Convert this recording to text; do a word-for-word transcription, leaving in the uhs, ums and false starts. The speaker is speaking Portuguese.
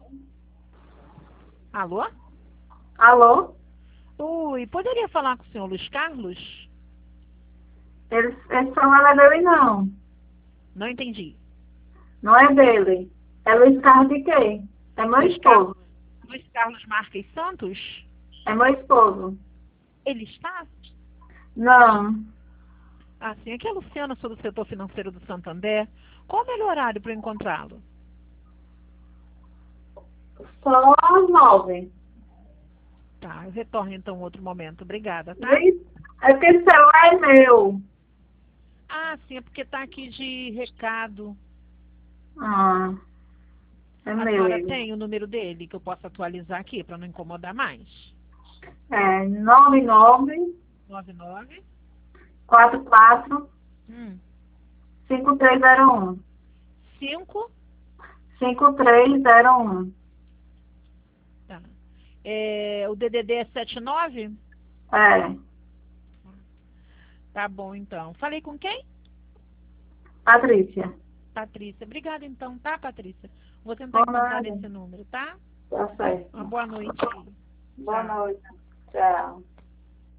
Alô? Alô? Oi, poderia falar com o senhor Luiz Carlos? Esse, esse celular não é dele, não. Não entendi. Não é dele. É Luiz Carlos de quem? É meu Luiz Carlos, esposo. Luiz Carlos Marques Santos? É meu esposo. Ele está? Não. Ah, sim. Aqui é a Luciana, sou do setor financeiro do Santander. Qual o melhor horário para eu encontrá-lo? Só às nove. Tá, eu retorno então em outro momento. Obrigada, tá? Luiz, é porque esse celular é meu. Ah, sim, é porque tá aqui de recado. Ah, é A meu senhora ele. tem o número dele que eu possa atualizar aqui para não incomodar mais? É nove nove Nove nove. quatro quatro Hum. cinco três zero um. Cinco. cinco três zero um. Tá. É, o D D D é sete nove? É. Tá bom, então. Falei com quem? Patrícia. Patrícia. Obrigada, então, tá, Patrícia? Vou tentar Boa encontrar noite. nesse número, tá? Tá Uma certo. boa noite aí. Boa Tchau. noite. Tchau.